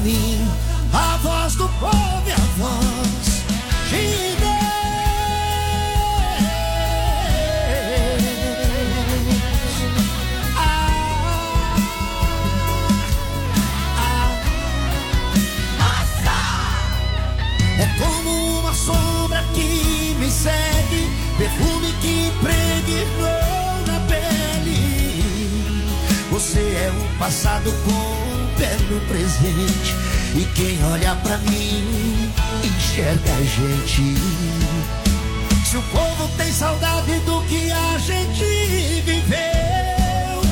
mim, a voz do povo e a voz de Deus. É como uma sombra que me segue, perfume que impregnou na pele. Você é o passado com o pé no presente, e quem olha pra mim enxerga a gente. Se o povo tem saudade do que a gente viveu,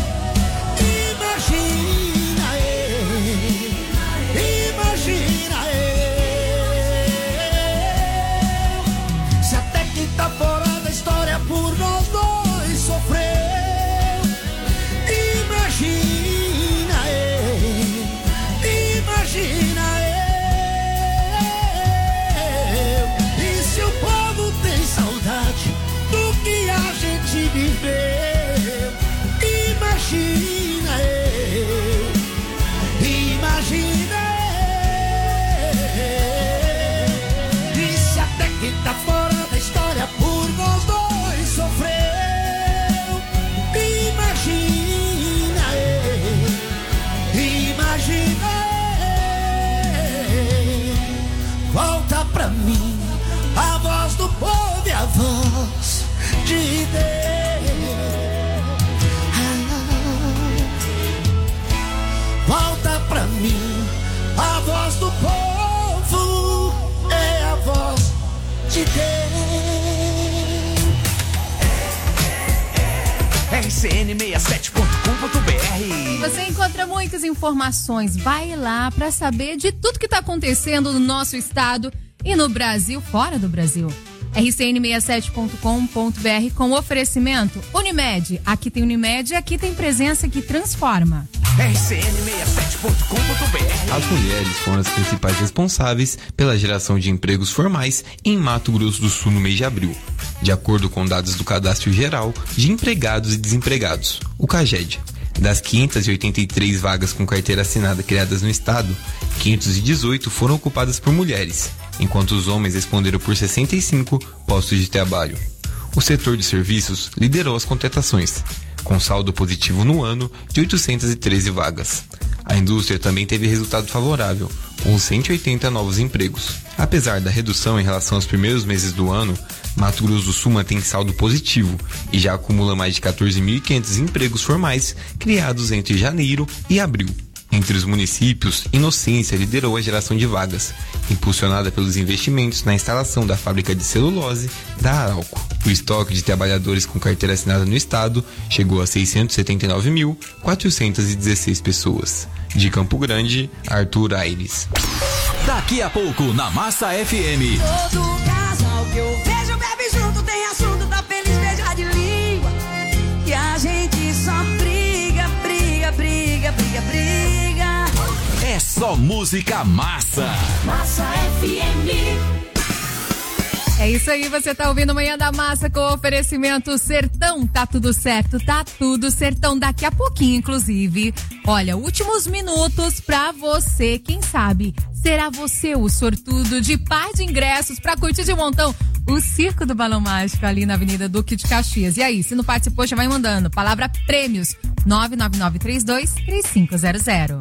imagina ele, imagina ele. Se até quem tá fora da história por nós dois sofreu, imagina ele, imagina eu. E se o povo tem saudade do que a gente viveu, imagina eu, imagina eu. E se até quem tá fora da história por nós dois sofreu, imagina eu, imagina eu. Volta pra mim a voz do povo e a voz de Deus. Volta pra mim a voz do povo, é a voz de Deus. RCN67.com.br. Você encontra muitas informações. Vai lá para saber de tudo que está acontecendo no nosso estado e no Brasil, fora do Brasil. RCN67.com.br com oferecimento Unimed. Aqui tem Unimed e aqui tem presença que transforma. RCN67.com.br. As mulheres foram as principais responsáveis pela geração de empregos formais em Mato Grosso do Sul no mês de abril, de acordo com dados do Cadastro Geral de Empregados e Desempregados, o CAGED. Das 583 vagas com carteira assinada criadas no estado, 518 foram ocupadas por mulheres, enquanto os homens responderam por 65 postos de trabalho. O setor de serviços liderou as contratações, com saldo positivo no ano de 813 vagas. A indústria também teve resultado favorável, com 180 novos empregos. Apesar da redução em relação aos primeiros meses do ano, Mato Grosso do Sul mantém saldo positivo e já acumula mais de 14.500 empregos formais criados entre janeiro e abril. Entre os municípios, Inocência liderou a geração de vagas, impulsionada pelos investimentos na instalação da fábrica de celulose da Arauco. O estoque de trabalhadores com carteira assinada no estado chegou a 679.416 pessoas. De Campo Grande, Arthur Aires. Daqui a pouco, na Massa FM. Todo casal que eu vejo bebe junto, tem assunto, tá feliz, beija de língua. E a gente só briga, briga, briga, briga, briga. É só música massa. Massa FM. É isso aí, você tá ouvindo Manhã da Massa com oferecimento Sertão. Tá tudo certo, tá tudo Sertão. Daqui a pouquinho, inclusive. Olha, últimos minutos pra você, quem sabe será você o sortudo de par de ingressos pra curtir de montão o Circo do Balão Mágico ali na Avenida Duque de Caxias. E aí, se não participou, já vai mandando. Palavra prêmios, 99932-3500.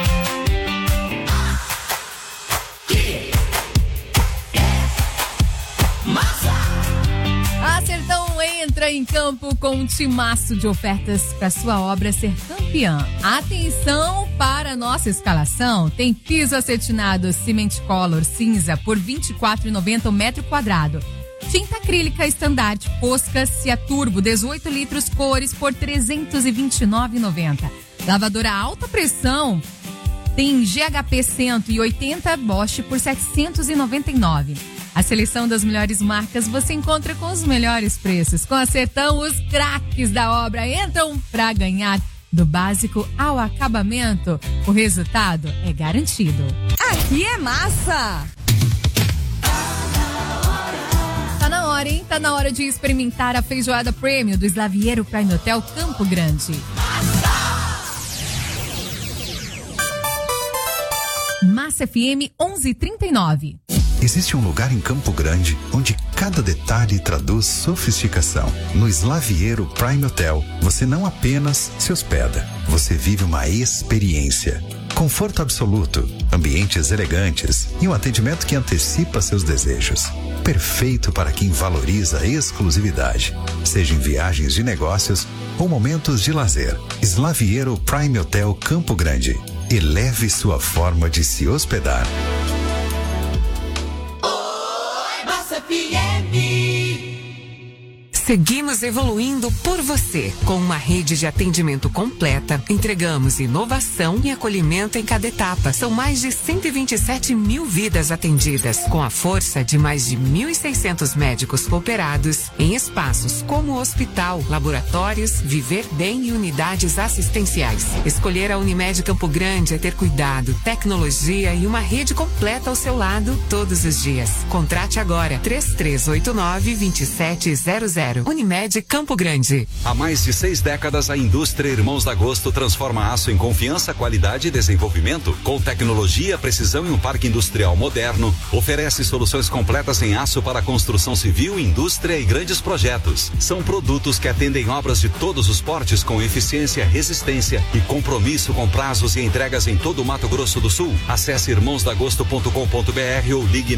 A Sertão entra em campo com um timaço de ofertas para sua obra ser campeã. Atenção para a nossa escalação. Tem piso acetinado Cement Color cinza por R$ 24,90 o metro quadrado. Tinta acrílica estandarte Posca Cia Turbo 18 litros cores por R$ 329,90. Lavadora alta pressão tem GHP 180 Bosch por R$ 799. A seleção das melhores marcas você encontra com os melhores preços. Com a Sertão, os craques da obra entram para ganhar. Do básico ao acabamento, o resultado é garantido. Aqui é massa! Tá na hora, hein? Tá na hora de experimentar a feijoada premium do Slaviero Prime Hotel Campo Grande. Massa FM 1139. Existe um lugar em Campo Grande onde cada detalhe traduz sofisticação. No Slaviero Prime Hotel, você não apenas se hospeda, você vive uma experiência. Conforto absoluto, ambientes elegantes e um atendimento que antecipa seus desejos. Perfeito para quem valoriza a exclusividade, seja em viagens de negócios ou momentos de lazer. Slaviero Prime Hotel Campo Grande. Eleve sua forma de se hospedar. Seguimos evoluindo por você. Com uma rede de atendimento completa, entregamos inovação e acolhimento em cada etapa. São mais de 127 mil vidas atendidas, com a força de mais de 1.600 médicos cooperados em espaços como hospital, laboratórios, Viver Bem e unidades assistenciais. Escolher a Unimed Campo Grande é ter cuidado, tecnologia e uma rede completa ao seu lado todos os dias. Contrate agora 3389-2700. Unimed Campo Grande. Há mais de 6 décadas, a indústria Irmãos da Agosto transforma aço em confiança, qualidade e desenvolvimento. Com tecnologia, precisão e um parque industrial moderno, oferece soluções completas em aço para construção civil, indústria e grandes projetos. São produtos que atendem obras de todos os portes com eficiência, resistência e compromisso com prazos e entregas em todo o Mato Grosso do Sul. Acesse irmãosdagosto.com.br ou ligue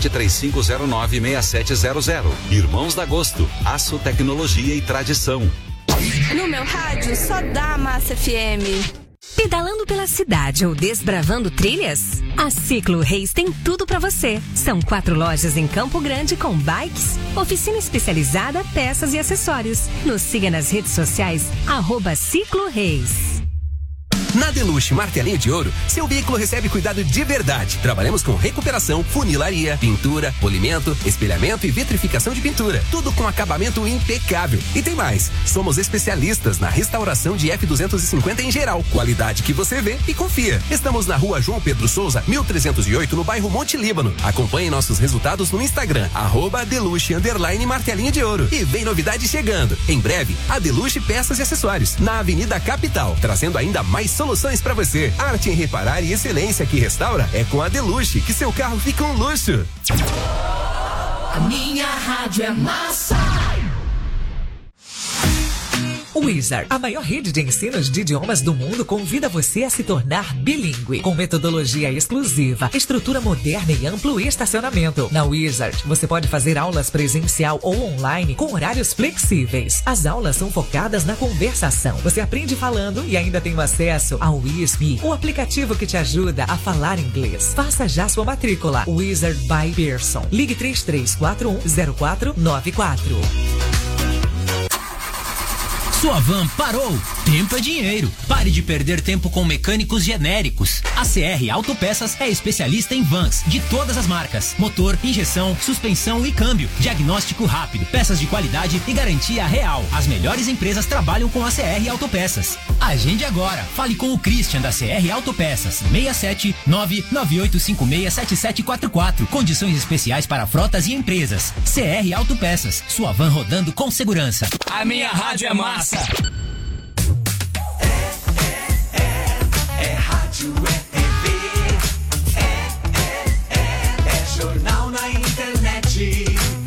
6735096700. Irmãos da Agosto, aço, tecnologia e tradição. No meu rádio só dá Massa FM. Pedalando pela cidade ou desbravando trilhas? A Ciclo Reis tem tudo para você. São 4 lojas em Campo Grande com bikes, oficina especializada, peças e acessórios. Nos siga nas redes sociais, @Ciclo Reis. Na Deluxe Martelinho de Ouro, seu veículo recebe cuidado de verdade. Trabalhamos com recuperação, funilaria, pintura, polimento, espelhamento e vitrificação de pintura. Tudo com acabamento impecável. E tem mais, somos especialistas na restauração de F250 em geral. Qualidade que você vê e confia. Estamos na Rua João Pedro Souza, 1308, no bairro Monte Líbano. Acompanhe nossos resultados no Instagram, @Deluxe_Martelinho de Ouro. E vem novidade chegando. Em breve, a Deluxe Peças e Acessórios, na Avenida Capital, trazendo ainda mais soluções para você. Arte em reparar e excelência que restaura é com a Deluxe, que seu carro fica um luxo. A minha rádio é massa. Wizard, a maior rede de ensinos de idiomas do mundo, convida você a se tornar bilíngue, com metodologia exclusiva, estrutura moderna e amplo estacionamento. Na Wizard, você pode fazer aulas presencial ou online com horários flexíveis. As aulas são focadas na conversação. Você aprende falando e ainda tem acesso ao WISP, o aplicativo que te ajuda a falar inglês. Faça já sua matrícula. Wizard by Pearson. Ligue 33410494. Sua van parou? Tempo é dinheiro. Pare de perder tempo com mecânicos genéricos. A CR Autopeças é especialista em vans de todas as marcas: motor, injeção, suspensão e câmbio. Diagnóstico rápido, peças de qualidade e garantia real. As melhores empresas trabalham com a CR Autopeças. Agende agora. Fale com o Christian da CR Autopeças. 67998567744. Condições especiais para frotas e empresas. CR Autopeças. Sua van rodando com segurança. A minha rádio é massa. É rádio, é TV, é jornal na internet,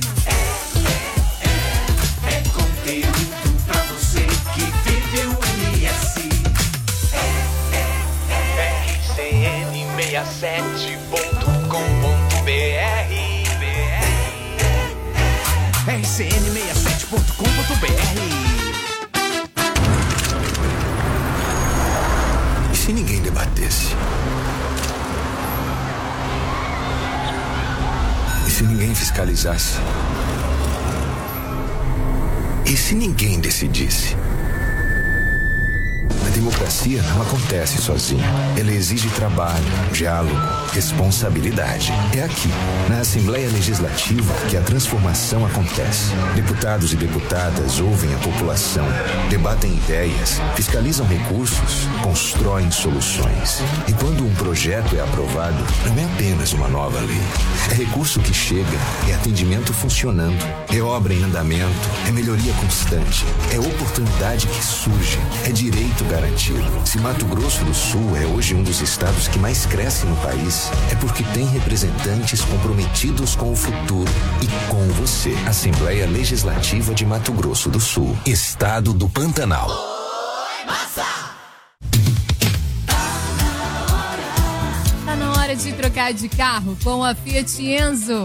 é conteúdo pra você que vive o MS. RCN67.com.br RCN67.com.br. E se ninguém debatesse? E se ninguém fiscalizasse? E se ninguém decidisse? A democracia não acontece sozinha. Ela exige trabalho, diálogo, responsabilidade. É aqui, na Assembleia Legislativa, que a transformação acontece. Deputados e deputadas ouvem a população, debatem ideias, fiscalizam recursos, constroem soluções. E quando um projeto é aprovado, não é apenas uma nova lei. É recurso que chega, é atendimento funcionando, é obra em andamento, é melhoria constante, é oportunidade que surge, é direito garantido. garantido. Se Mato Grosso do Sul é hoje um dos estados que mais cresce no país, é porque tem representantes comprometidos com o futuro e com você. Assembleia Legislativa de Mato Grosso do Sul, Estado do Pantanal. Oi, massa! Tá na hora de trocar de carro com a Fiat Enzo.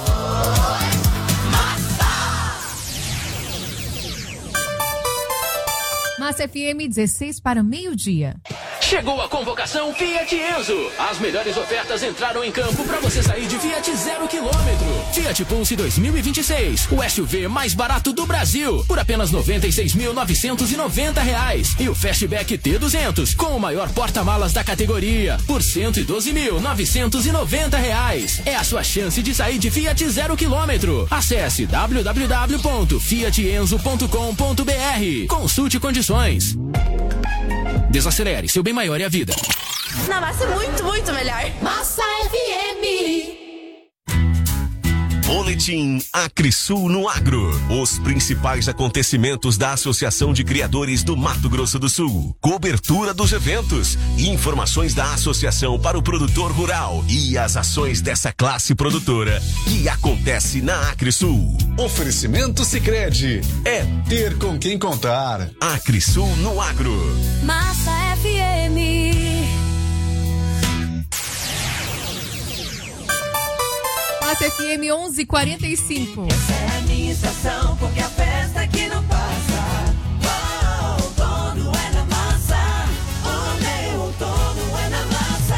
Massa FM 16 para o meio-dia. Chegou a convocação Fiat Enzo. As melhores ofertas entraram em campo para você sair de Fiat 0 km. Fiat Pulse 2026, o SUV mais barato do Brasil, por apenas R$ 96.990. E o Fastback T200, com o maior porta-malas da categoria, por R$ 112.990. É a sua chance de sair de Fiat 0 km. Acesse www.fiatenzo.com.br. Consulte condições. Desacelere, seu bem maior é a vida. Na massa é muito, muito melhor. Massa FM. Boletim Acrisul no Agro. Os principais acontecimentos da Associação de Criadores do Mato Grosso do Sul. Cobertura dos eventos. Informações da associação para o produtor rural. E as ações dessa classe produtora que acontece na Acrisul. Oferecimento Sicredi. É ter com quem contar. Acrisul no Agro. Massa FM. Massa FM 11:45. Essa é a minha estação, porque a festa aqui não passa. Oh, outono é na massa. O meu outono é na massa.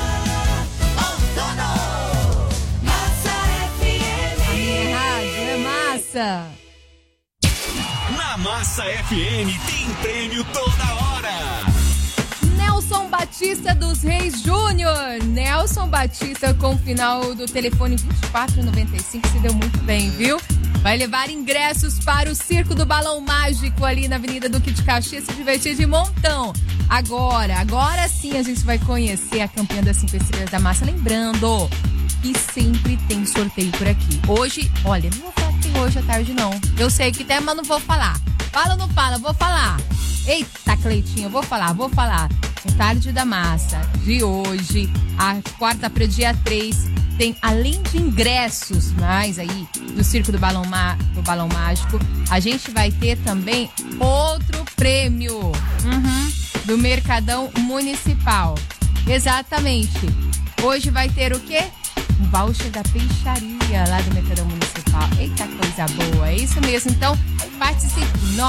Outono. Massa FM. A minha rádio é massa. Na Massa FM tem prêmio toda hora. Nelson Batista dos Reis Júnior. Nelson Batista com o final do telefone 2495, se deu muito bem, viu? Vai levar ingressos para o Circo do Balão Mágico ali na Avenida Duque de Caxias, se divertir de montão. Agora sim a gente vai conhecer a campeã das 5 estrelas da massa. Lembrando que sempre tem sorteio por aqui. Hoje, olha, não vou falar que tem hoje à tarde não. Eu sei que tem, mas não vou falar. Fala ou não fala? Vou falar. Eita, Cleitinho, vou falar. É tarde da massa de hoje, a quarta para o dia 3, tem, além de ingressos mais aí do Circo do Balão Mágico, a gente vai ter também outro prêmio do Mercadão Municipal. Exatamente. Hoje vai ter o quê? Um voucher da peixaria lá do Mercadão Municipal. Eita, coisa boa. É isso mesmo. Então, participe.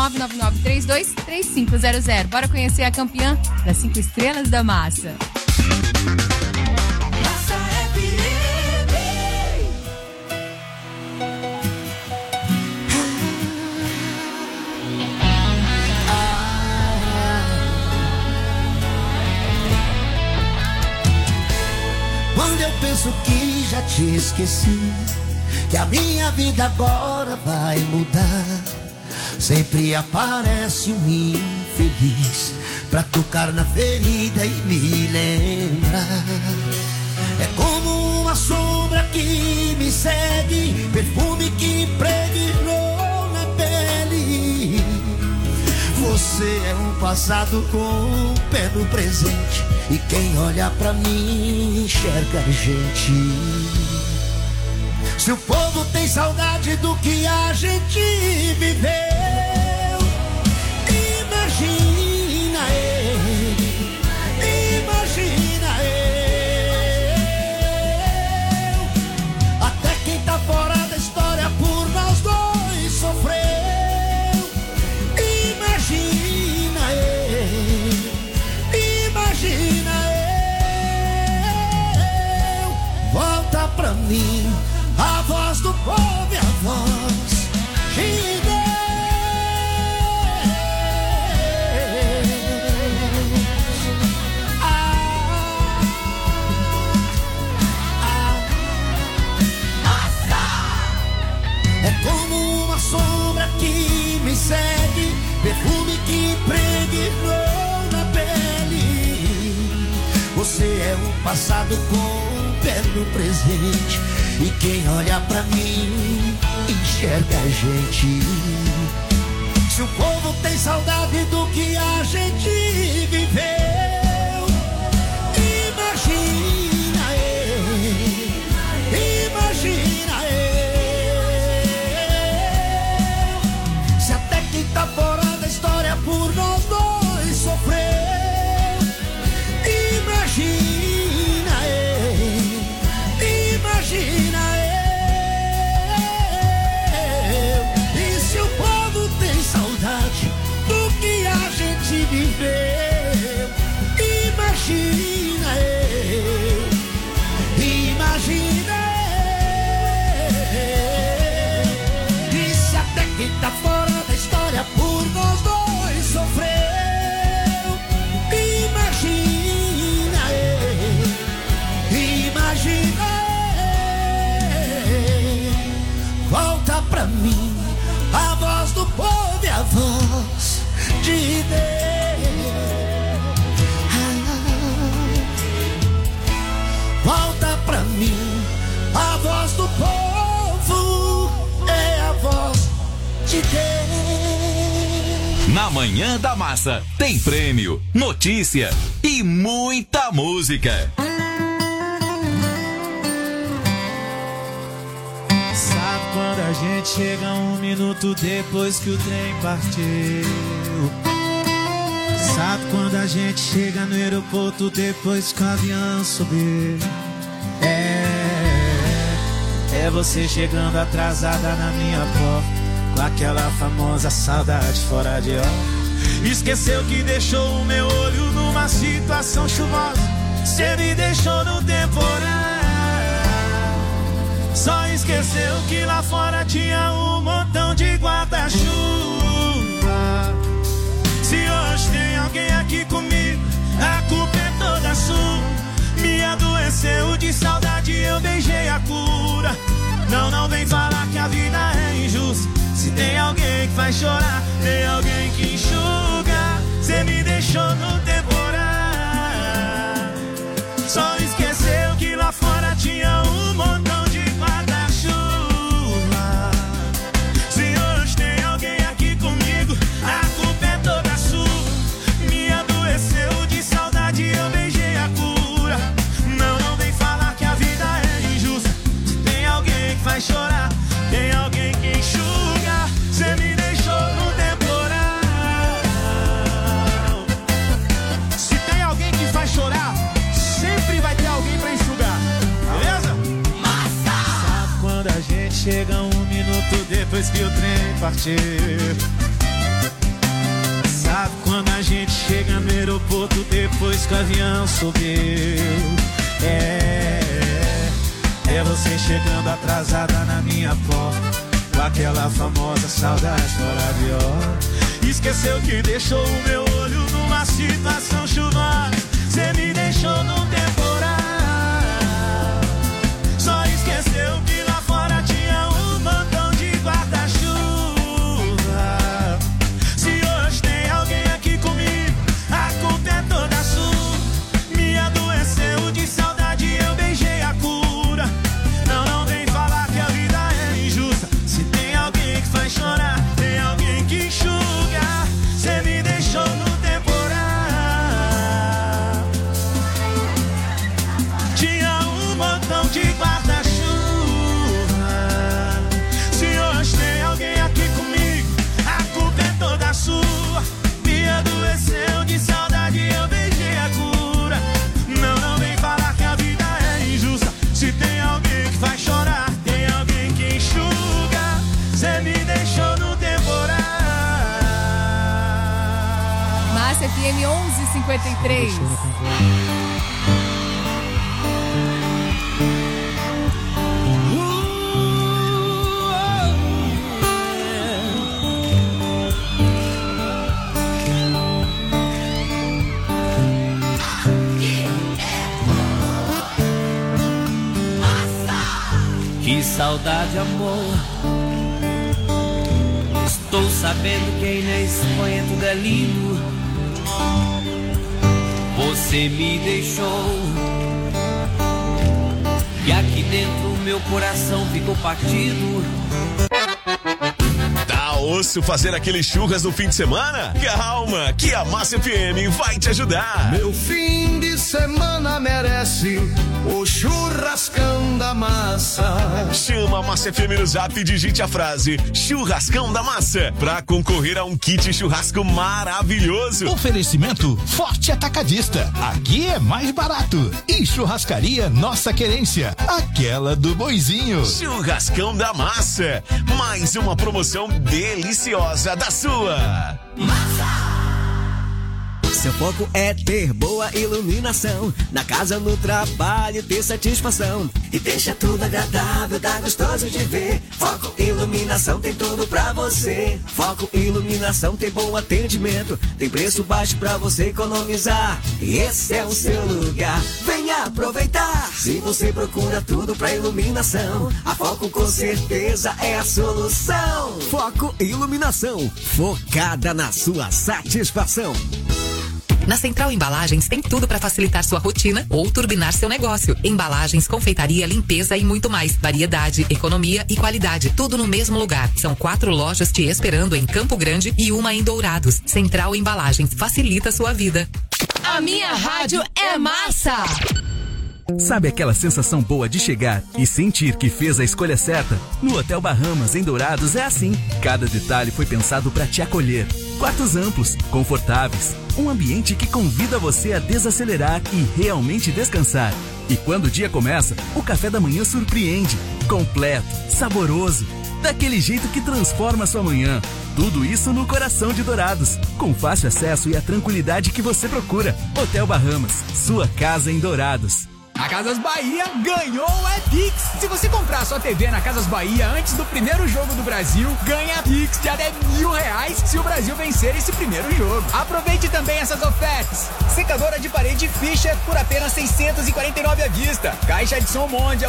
999-323500. Bora conhecer a campeã das 5 estrelas da massa. Massa FM. Quando eu penso que já te esqueci, que a minha vida agora vai mudar, sempre aparece um infeliz pra tocar na ferida e me lembrar. É como uma sombra que me segue, perfume que impregnou na pele. Você é um passado com o pé no presente, e quem olha pra mim enxerga a gente. Se o povo tem saudade do que a gente viveu, imagina eu. Até quem tá fora da história por nós dois sofreu. Imagina eu. Volta pra mim a voz do povo e a voz de Deus. É como uma sombra que me segue, perfume que impregnou na pele. Você é o passado com o pé no presente, e quem olha pra mim enxerga a gente. Se o povo tem saudade do que a gente viveu. Imagina se até quem tá fora da história por nós dois sofreu. Imagina e se o povo tem saudade do que a gente viveu. Imagina e se até quem tá fora da história por nós dois sofreu. Imagina volta pra mim a voz do povo e a voz de Deus. Volta pra mim a voz do povo, é a voz de Deus. Na Manhã da Massa tem prêmio, notícia e muita música. Sabe quando a gente chega 1 minuto depois que o trem partiu? Sabe quando a gente chega no aeroporto depois que o avião subiu? É você chegando atrasada na minha porta, com aquela famosa saudade fora de hora. Esqueceu que deixou o meu olho numa situação chuvosa. Cê me deixou no temporal. Só esqueceu que lá fora tinha um montão de guarda-chuva. Se hoje tem alguém aqui comigo, a culpa é toda sua. Me adoeceu de saudade, eu beijei a cura. Não vem falar que a vida é injusta. Se tem alguém que faz chorar, tem alguém que enxuga. Cê me deixou no temporal. Só esqueceu que lá fora tinha um montão de guarda-chuva. Se hoje tem alguém aqui comigo, a culpa é toda sua. Me adoeceu de saudade, eu beijei a cura. Não vem falar que a vida é injusta. Se tem alguém que faz chorar, tem alguém que enxuga. Cê me deixou no temporal. Se tem alguém que faz chorar, sempre vai ter alguém pra enxugar. Beleza? Massa! Sabe quando a gente chega 1 minuto depois que o trem partiu? Sabe quando a gente chega no aeroporto depois que o avião subiu? É você chegando atrasada na minha porta, com aquela famosa saudade fora de hora. Esqueceu que deixou o meu olho numa situação chuvosa. Cê me deixou no temporal. Só esqueceu que lá fora tinha um montão de guarda-chuva. Se hoje tem alguém aqui comigo, a culpa é toda sua. Me adoeceu de saudade, eu beijei a cura. Não vem falar que a vida é injusta. Se tem alguém que faz chorar, tem alguém que enxuga. Cê me deixou no temporal. Tinha um montão de guarda-chuva. Se hoje tem alguém aqui comigo, a culpa é toda sua. Me adoeceu de saudade, eu beijei a cura. Não vem falar que a vida é injusta. Se tem alguém que faz chorar, tem alguém que enxuga. Cê me deixou no temporal. Massa FM 1153. Que saudade, amor. Estou sabendo que aí na Espanha tudo é lindo. Você me deixou e aqui dentro o meu coração ficou partido. Tá osso fazer aquele churras no fim de semana? Calma, que a Massa FM vai te ajudar. Meu fim de semana merece o churrascão da massa. Chama a Massa FM no Zap e digite a frase Churrascão da Massa pra concorrer a um kit churrasco maravilhoso. Oferecimento Forte Atacadista. Aqui é mais barato. E Churrascaria Nossa Querência, aquela do Boizinho. Churrascão da Massa, mais uma promoção deliciosa da sua Massa. Seu foco é ter boa iluminação, na casa, no trabalho, ter satisfação. E deixa tudo agradável, tá gostoso de ver. Foco Iluminação tem tudo pra você. Foco Iluminação tem bom atendimento, tem preço baixo pra você economizar. E esse é o seu lugar, venha aproveitar. Se você procura tudo pra iluminação, a Foco com certeza é a solução. Foco Iluminação, focada na sua satisfação. Na Central Embalagens tem tudo para facilitar sua rotina ou turbinar seu negócio. Embalagens, confeitaria, limpeza e muito mais. Variedade, economia e qualidade. Tudo no mesmo lugar. São 4 lojas te esperando em Campo Grande e uma em Dourados. Central Embalagens, facilita sua vida. A minha rádio é massa! Sabe aquela sensação boa de chegar e sentir que fez a escolha certa? No Hotel Bahamas, em Dourados, é assim. Cada detalhe foi pensado para te acolher. Quartos amplos, confortáveis, um ambiente que convida você a desacelerar e realmente descansar. E quando o dia começa, o café da manhã surpreende. Completo, saboroso, daquele jeito que transforma sua manhã. Tudo isso no coração de Dourados, com fácil acesso e a tranquilidade que você procura. Hotel Bahamas, sua casa em Dourados. A Casas Bahia ganhou o Pix. Se você comprar sua TV na Casas Bahia antes do primeiro jogo do Brasil, ganha Pix de até R$1.000 se o Brasil vencer esse primeiro jogo. Aproveite também essas ofertas. Secadora de parede Fischer por apenas R$649 à vista. Caixa de som Mondial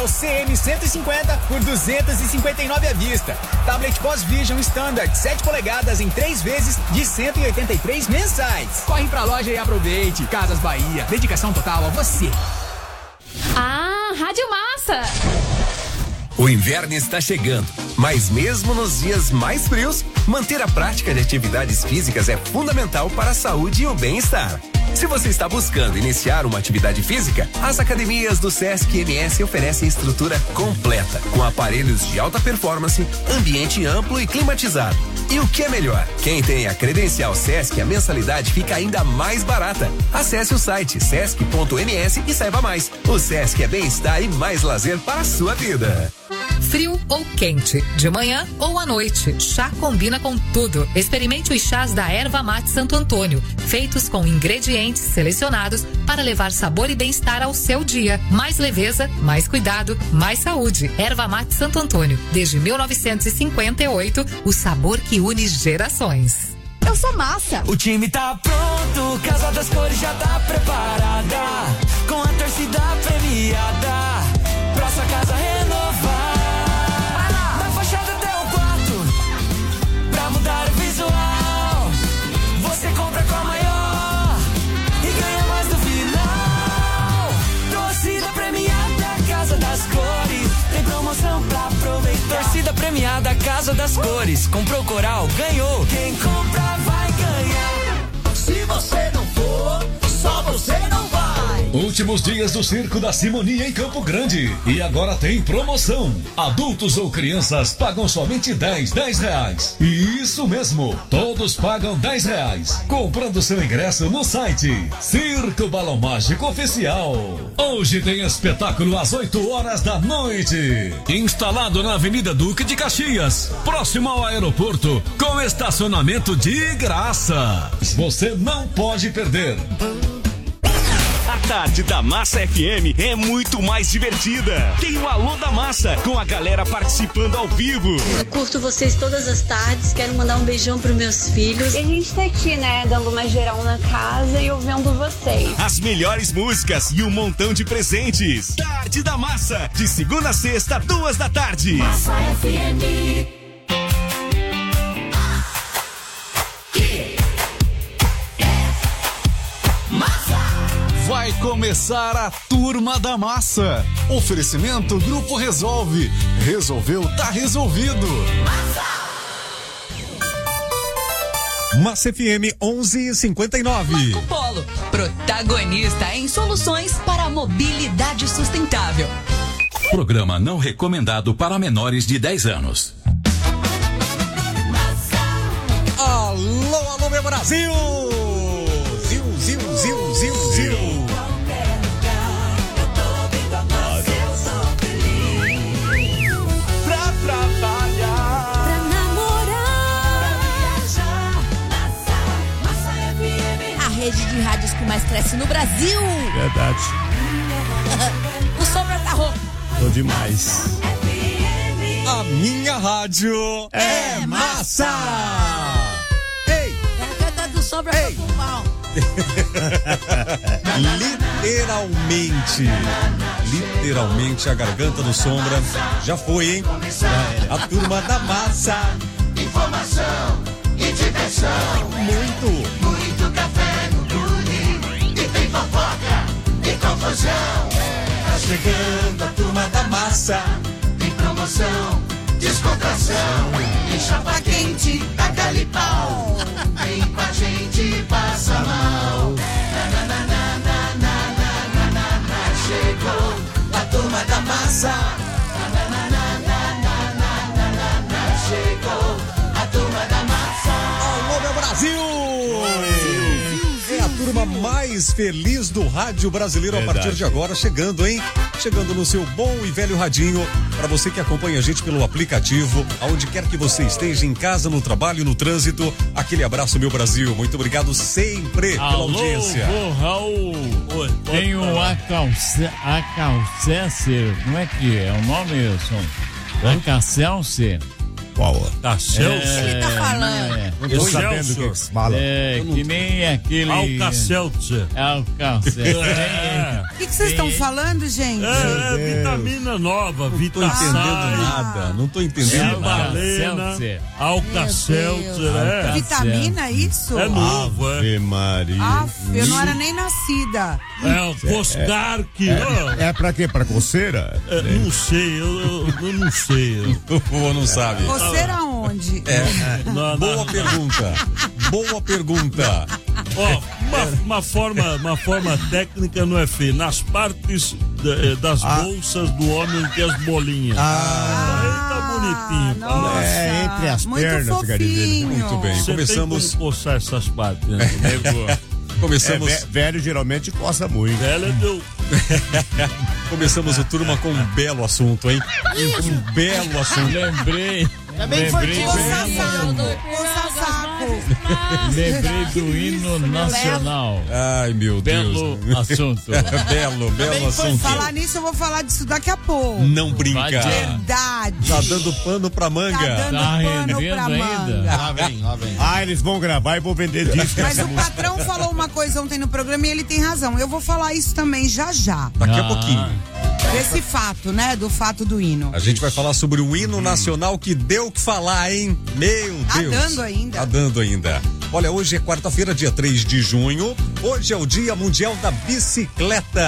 CM150 por R$259 à vista. Tablet Cosvision Standard 7 polegadas em 3 vezes de R$183 mensais. Corre pra loja e aproveite. Casas Bahia, dedicação total a você. Ah, Rádio Massa! O inverno está chegando, mas mesmo nos dias mais frios, manter a prática de atividades físicas é fundamental para a saúde e o bem-estar. Se você está buscando iniciar uma atividade física, as academias do Sesc MS oferecem estrutura completa, com aparelhos de alta performance, ambiente amplo e climatizado. E o que é melhor? Quem tem a credencial Sesc, a mensalidade fica ainda mais barata. Acesse o site sesc.ms e saiba mais. O Sesc é bem-estar e mais lazer para a sua vida. Frio ou quente, de manhã ou à noite, chá combina com tudo. Experimente os chás da Erva Mate Santo Antônio, feitos com ingredientes selecionados para levar sabor e bem-estar ao seu dia. Mais leveza, mais cuidado, mais saúde. Erva Mate Santo Antônio, desde 1958, o sabor que une gerações. Eu sou massa. O time tá pronto, Casa das Cores já tá preparada, com a torcida premiada, pra sua casa renovar. Da fachada até o quarto, pra mudar o visual, você compra com a maior e ganha mais no final. Torcida premiada, Casa das Cores, tem promoção pra aproveitar. Torcida premiada, Casa das Cores, comprou Coral, ganhou. Quem compra vai ganhar. Se você não for, só você não vai. Últimos dias do Circo da Simonia em Campo Grande. E agora tem promoção. Adultos ou crianças pagam somente R$10. Isso mesmo, todos pagam R$10. Comprando seu ingresso no site Circo Balão Mágico Oficial. Hoje tem espetáculo às 8 horas da noite. Instalado na Avenida Duque de Caxias, próximo ao aeroporto, com estacionamento de graça. Você não pode perder. A tarde da Massa FM é muito mais divertida. Tem o Alô da Massa, com a galera participando ao vivo. Eu curto vocês todas as tardes, quero mandar um beijão pros meus filhos. E a gente tá aqui, né, dando uma geral na casa e ouvindo vocês. As melhores músicas e um montão de presentes. Tarde da Massa, de segunda a sexta, 2 da tarde. Massa FM. Vai começar a Turma da Massa. Oferecimento Grupo Resolve. Resolveu, tá resolvido. Massa FM 11:59. Marco Polo, protagonista em soluções para a mobilidade sustentável. Programa não recomendado para menores de 10 anos. Alô, alô, meu Brasil! Zil. Pra trabalhar, pra namorar, Massa FM. A rede de rádios que mais cresce no Brasil. Verdade. O Sombra tá rouco. Tô demais. A minha rádio é massa! Ei! Canta do Sombra tá com mal. Literalmente a garganta do Sombra já foi, hein? A turma da massa. Informação e diversão. Muito café no clube. E tem fofoca e confusão. Tá chegando a turma da massa. Tem promoção, descontração. E chapa quente, taca-lhe pau. Vem com a gente, passa mal. Chegou a turma da massa. Chegou a turma da massa. Alô, meu Brasil! É a turma mais feliz do rádio brasileiro. Verdade. A partir de agora, chegando, hein? Chegando no seu bom e velho radinho. Para você que acompanha a gente pelo aplicativo, aonde quer que você esteja, em casa, no trabalho, no trânsito, aquele abraço, meu Brasil. Muito obrigado sempre pela audiência. Alô, Raul. Tem o Acalcelser, como é que é o nome, Wilson? Acalcelser. Qual? Acalcelser. Ele tá falando. Não tô sabendo o que se fala. É, que nem aquele... Alka-Seltzer. Alka-Seltzer. O que vocês estão falando, gente? É vitamina nova, Vitasai. Não tô entendendo nada. Valena, Alka-Seltzer, Vitamina, isso? É novo, Ave Maria. Eu não era nem nascida. É o Coscark. É pra quê? Pra coceira? Não sei, eu não sei. O vovô não sabe. Coceira onde? Boa pergunta. Boa pergunta. Ó, uma forma técnica não é feia. Nas partes das bolsas do homem tem as bolinhas. Aí tá bonitinho. Nossa, entre as muito pernas, fofinho. Muito bem, Você começamos. tem como coçar essas partes, né? Começamos. Velho geralmente coça muito. Velho deu. Começamos o turma com um belo assunto, hein? Um belo assunto. Lembrei. É bem infantil. Lembrei do hino nacional. Ai, meu Belo Deus. assunto. Belo assunto. Falar nisso, eu vou falar disso daqui a pouco. Não brinca. Verdade. Tá dando pano pra manga. Tá dando pano pra manga. Lá vem. Eles vão gravar e vou vender disco. Mas o patrão falou uma coisa ontem no programa e ele tem razão. Eu vou falar isso também já. Daqui a pouquinho. Desse fato, né? Do fato do hino. A gente vai falar sobre o hino nacional que deu o que falar, hein? Meu Deus. Tá dando ainda. Olha, hoje é quarta-feira, dia 3 de junho. Hoje é o Dia Mundial da Bicicleta.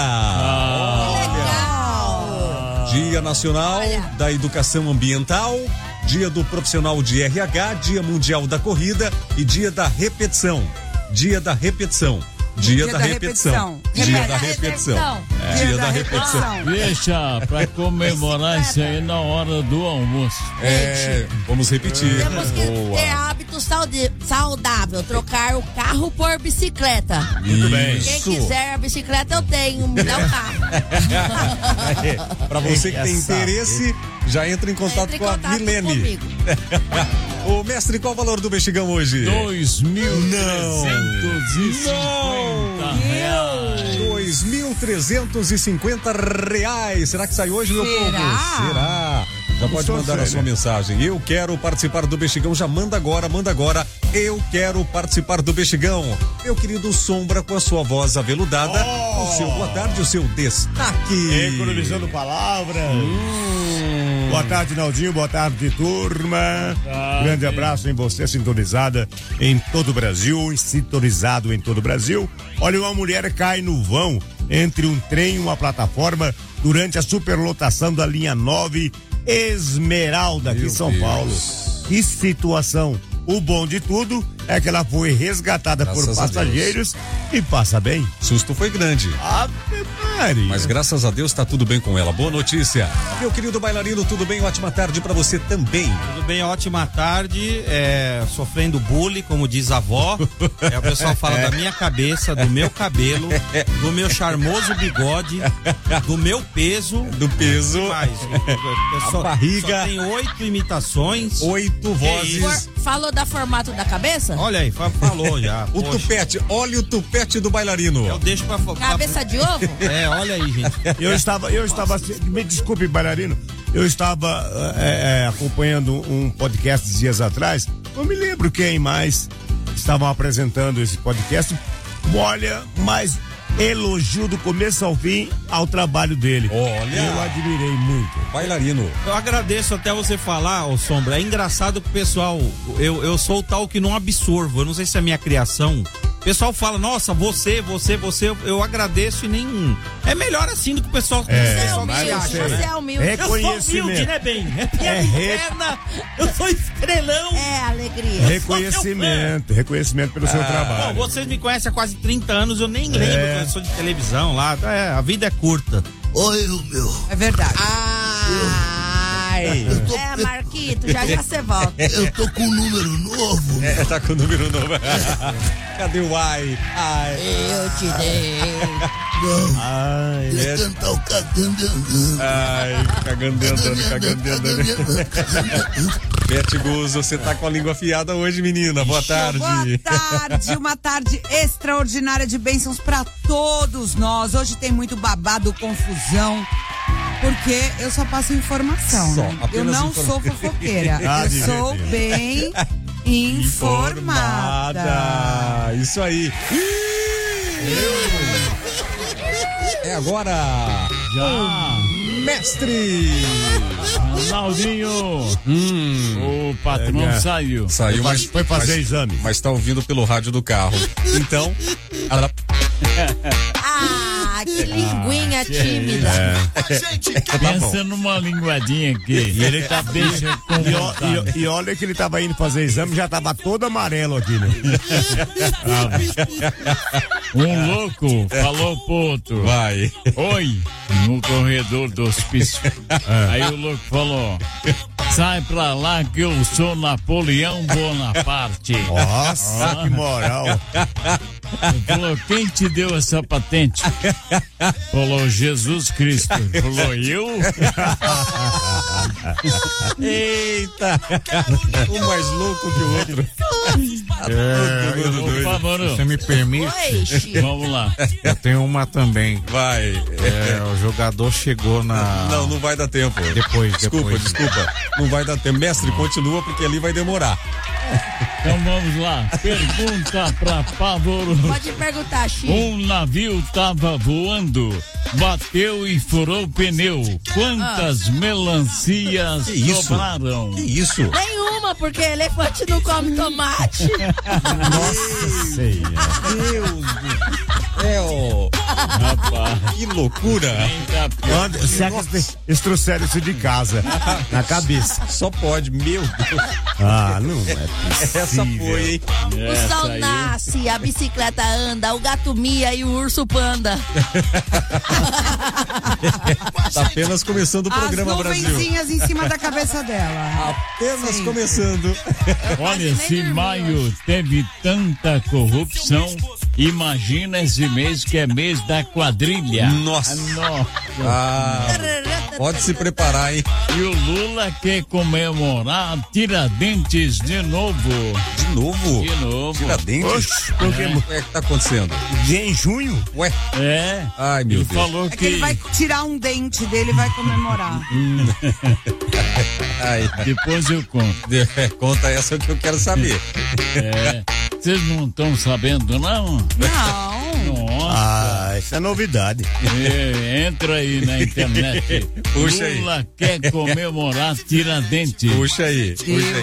Legal. Dia Nacional da Educação Ambiental. Dia do Profissional de RH. Dia Mundial da Corrida. E Dia da Repetição. Dia da repetição. Dia da repetição. Dia da repetição. Dia da repetição. Deixa pra comemorar isso aí na hora do almoço. Vamos repetir. Temos que ter hábito saudável, trocar o carro por bicicleta. Muito bem. Quem quiser a bicicleta, eu tenho, me dá o carro. Pra você que tem interesse, já entra em contato com a Milene. Ô, mestre, qual o valor do mexigão hoje? R$2.350. Será que sai hoje, meu povo? Será? Já pode mandar a sua mensagem. Eu quero participar do Bexigão. Já manda agora. Eu quero participar do Bexigão. Meu querido Sombra, com a sua voz aveludada, o seu boa tarde, o seu destaque. Economizando palavras. Boa tarde, Naldinho. Boa tarde, turma. Grande abraço em você, sintonizada em todo o Brasil, sintonizado em todo o Brasil. Olha, uma mulher cai no vão entre um trem e uma plataforma durante a superlotação da linha 9 Esmeralda, aqui em São Paulo. Que situação. O bom de tudo é que ela foi resgatada por passageiros e passa bem. Susto foi grande. Ave Maria. Mas graças a Deus tá tudo bem com ela. Boa notícia. Meu querido bailarino, tudo bem? Ótima tarde pra você também. Tudo bem, ótima tarde. Sofrendo bullying, como diz a avó. O pessoal fala da minha cabeça, do meu cabelo, do meu charmoso bigode, do meu peso. Do peso. Mais. A barriga. Só tem 8 imitações. 8 vozes. Falou da formato da cabeça? Olha aí, falou já. O tupete, olha o tupete do bailarino. Eu deixo pra... Cabeça de ovo? Olha aí, gente. Eu estava, me desculpe, bailarino, eu estava acompanhando um podcast dias atrás, não me lembro quem mais estavam apresentando esse podcast. Olha, mas elogio do começo ao fim ao trabalho dele. Olha, eu admirei muito. Bailarino. Eu agradeço até você falar, ô Sombra. É engraçado que o pessoal, eu sou o tal que não absorvo. Eu não sei se é a minha criação. O pessoal fala, nossa, você, eu agradeço e nem... É melhor assim do que o pessoal... Você é humilde. Eu sou humilde, né, bem? É interna, eu sou estrelão. É alegria. Reconhecimento pelo seu trabalho. Bom, vocês me conhecem há quase 30 anos, eu nem lembro que eu sou de televisão lá. A vida é curta. Oi, meu. É verdade. Marquito, já você volta. Eu tô com um número novo. Tá com um número novo. Cadê o ai? Eu te dei. Não. Cantar o cagando andando. Cagando andando. Bete Guzzo, você tá com a língua afiada hoje, menina. Boa tarde. Boa tarde, uma tarde extraordinária de bênçãos pra todos nós. Hoje tem muito babado, confusão. Porque eu só passo informação, né? Eu não sou fofoqueira. Eu sou bem informada. Isso aí. É agora. Já. Mestre. Ronaldinho. O patrão saiu. Saiu, mas foi fazer exame. Mas tá ouvindo pelo rádio do carro. Então, que linguinha tímida. Pensa numa linguadinha aqui. E ele tá bem. E olha que ele tava indo fazer exame, já tava todo amarelo aqui, né? Um louco falou pro outro. Vai. Oi, no corredor do hospício. Aí o louco falou: sai pra lá que eu sou Napoleão Bonaparte. Nossa, que moral. Ele falou: quem te deu essa patente? Falou: Jesus Cristo. Falou: eu? Eita! Um mais louco que o outro. Por favor, você me permite? Vamos lá. Eu tenho uma também. Vai. O jogador chegou na... Não vai dar tempo. Depois. Desculpa. Não vai dar tempo. Mestre, continua porque ali vai demorar. Então vamos lá. Pergunta pra Pavoro. Pode perguntar, Chico. Um navio tava voando, bateu e furou o pneu. Quantas melancias sobraram? Que isso? Nenhuma, porque elefante não come tomate. Nossa Senhora. Deus do céu. Rapaz, que loucura. Eles trouxeram isso de casa, na cabeça. Só pode, meu Deus. Não é possível. Essa foi, hein? O sol nasce, a bicicleta anda, o gato mia e o urso panda. Tá apenas começando o programa, Brasil. As nuvenzinhas em cima da cabeça dela. Apenas começando. Olha, se maio teve tanta corrupção, imagina esse mês que é mês da quadrilha. Nossa. Pode se preparar, hein? E o Lula quer comemorar Tiradentes de novo. De novo? De novo. Tiradentes? Oxe, por que é que tá acontecendo? Em junho? Ué? É. Ai, meu Ele Deus. falou É que ele vai tirar um dente dele e vai comemorar. Depois eu conto. Conta essa que eu quero saber. Vocês não estão sabendo, não? Não. Nossa. isso é novidade. Entra aí na internet. Puxa Lula quer comemorar Tiradentes. Puxa aí.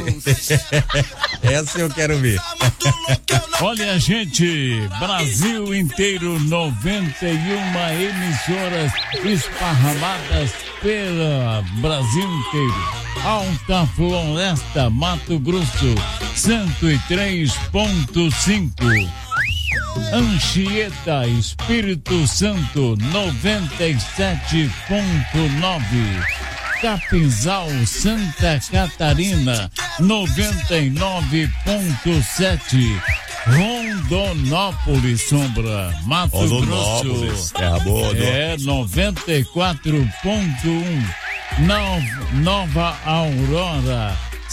Essa eu quero ver. Olha, gente, Brasil inteiro, 91 emissoras esparramadas pelo Brasil inteiro. Alta Floresta, Mato Grosso, 103.5. Anchieta, Espírito Santo, 97.9. Capinzal, Santa Catarina, 99.7. Rondonópolis, Sombra, Mato Grosso, terra boa, 94.1. Nova Aurora,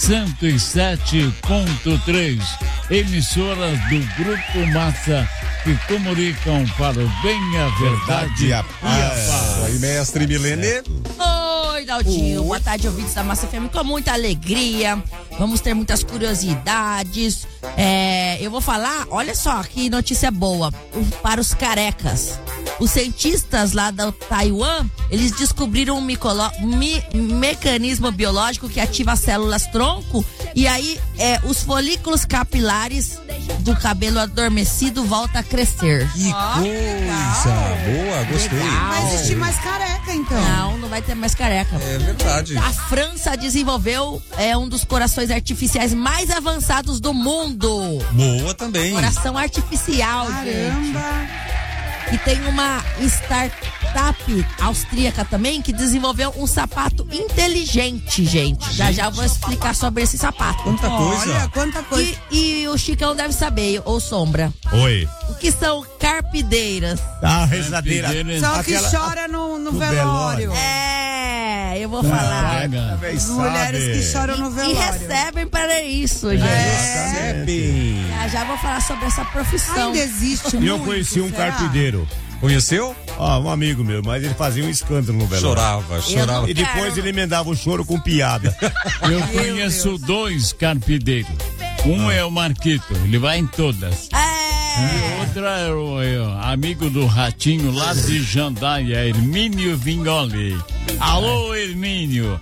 107.3. Emissoras do Grupo Massa que comunicam para o bem, a verdade e a paz. Aí, mestre Milene. Oi, Daldinho. Boa tarde, ouvintes da Massa FM. Com muita alegria. Vamos ter muitas curiosidades. Eu vou falar, olha só que notícia boa. Para os carecas. Os cientistas lá da Taiwan, eles descobriram um mecanismo biológico que ativa as células tronco e aí os folículos capilares do cabelo adormecido voltam a crescer. Que coisa boa, gostei. Não vai existir mais careca, então. Não vai ter mais careca. É verdade. A França desenvolveu um dos corações artificiais mais avançados do mundo. Boa também. Coração artificial, gente. E tem uma startup austríaca também que desenvolveu um sapato inteligente, gente. Já eu vou explicar sobre esse sapato. Quanta coisa. Olha, quanta coisa. E o Chicão deve saber, ou Sombra. Oi. O que são carpideiras? Rezadeira. Só que chora no velório. Eu vou falar. Mulheres que choram no velório. E recebem para isso, gente. Recebem. Já vou falar sobre essa profissão. Ainda existe E eu conheci um carpideiro. Conheceu? Um amigo meu, mas ele fazia um escândalo no velório. Chorava. E depois ele emendava o choro com piada. Eu conheço dois carpideiros. Um é o Marquito, ele vai em todas. E outra é o amigo do Ratinho lá de Jandaia, Hermínio Vingoli. Alô, Hermínio.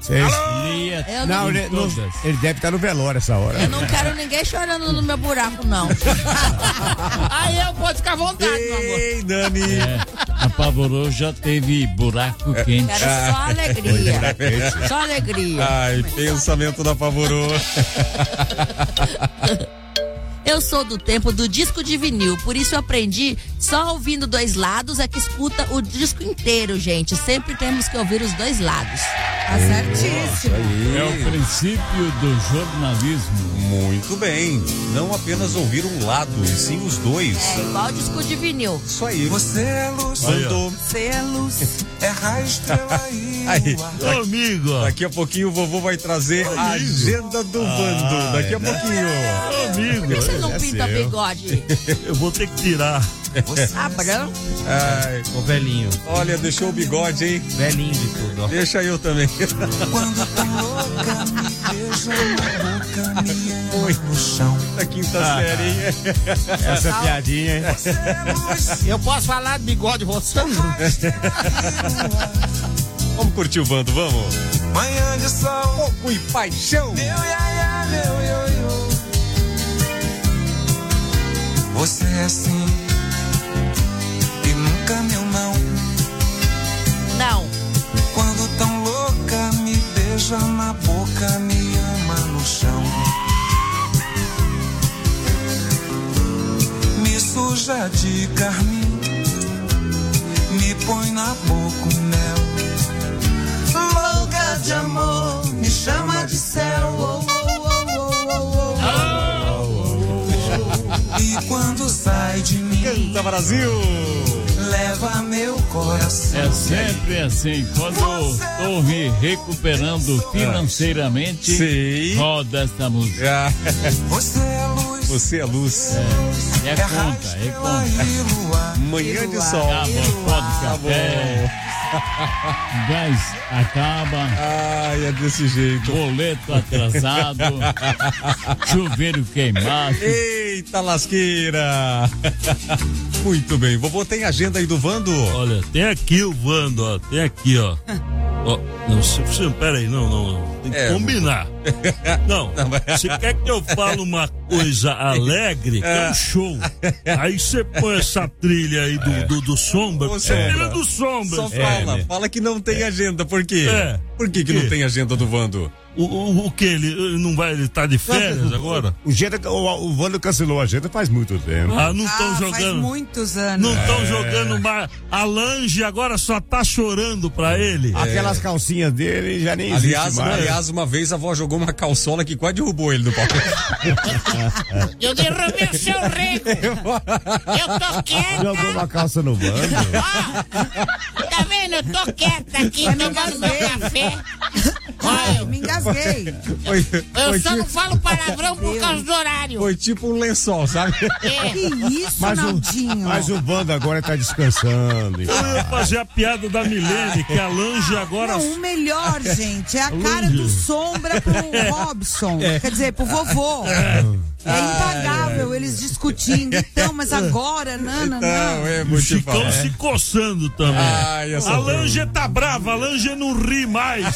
Ele deve estar no velório essa hora. Eu não quero ninguém chorando no meu buraco, não. Aí eu posso ficar à vontade, meu amor. Ei, Dani. A Pavorô já teve buraco quente. Quero só alegria. Só alegria. Ai, pensamento da Pavorô. Eu sou do tempo do disco de vinil, por isso eu aprendi só ouvindo dois lados é que escuta o disco inteiro, gente. Sempre temos que ouvir os dois lados. Tá certíssimo. É o princípio do jornalismo. Muito bem. Não apenas ouvir um lado, e sim os dois. Igual o disco de vinil. Isso aí. Você é luz. Você é luz. É raio, estrela e Aí, amigo. daqui a pouquinho o vovô vai trazer a agenda do bando. Daqui a pouquinho. Amigo. Por que você não pinta bigode? Eu vou ter que tirar. Branco? Ai, Ô velhinho. olha, deixou o bigode, hein? Velhinho de tudo, ó. Deixa eu também. Quando tá louca, me beija na boca, me ama no chão. Da quinta série, hein? Essa piadinha, hein? Eu posso falar de bigode, você não. Vamos curtir o bando, vamos? Manhã de sol, fogo e paixão. Meu iaia, meu ioiô. Você é assim e nunca meu não. Não. Quando tão louca, me beija na boca, me ama no chão. Me suja de carmim, me põe na boca um mel. Louca de amor, me chama de céu. Oh, oh, oh, oh, oh. E quando sai de mim, canta Brasil, leva meu coração. É sempre assim, quando eu estou me recuperando financeiramente, sim, roda essa música. Você é luz. Você é luz. É conta. Manhã de sol. Acaba, pó de café. Gás acaba. Ai, é desse jeito. Boleto atrasado. Chuveiro queimado. Ei, Eita lasqueira! Muito bem. Vovô, tem agenda aí do Vando? Olha, tem aqui o Vando, ó. Tem aqui, ó. Ó, não, peraí, não. Tem que combinar. Não, você quer que eu fale uma coisa alegre, que é um show. Aí você põe essa trilha aí do Sombra. Trilha do Sombra. Só fala que não tem agenda. Por quê? Por que não tem agenda do Vando? O que? Ele não vai, ele tá de férias agora? O Vando cancelou a agenda faz muito tempo. Não estão jogando. Faz muitos anos. Não estão jogando mais. A Lange agora só tá chorando pra ele. Aquelas calcinhas dele já nem existe mais. Aliás, uma vez a avó jogou uma calçola que quase derrubou ele do palco. Eu derrubei o seu rego. Eu tô quieta. Jogou uma calça no Vando. Tá vendo? Eu tô quieta aqui, tomando meu café. Ai, me engasguei. Eu só não falo palavrão por causa do horário. Foi tipo um lençol, sabe? Que isso, Naldinho? Mas o Vando agora tá descansando. Eu ia fazer a piada da Milene, que a Lange agora... Não, o melhor, gente, é a cara do Sombra pro Robson. Quer dizer, pro vovô. É impagável eles discutindo. Então, mas agora, não. O Chicão se coçando também. A Lange tá brava, a Lange não ri mais.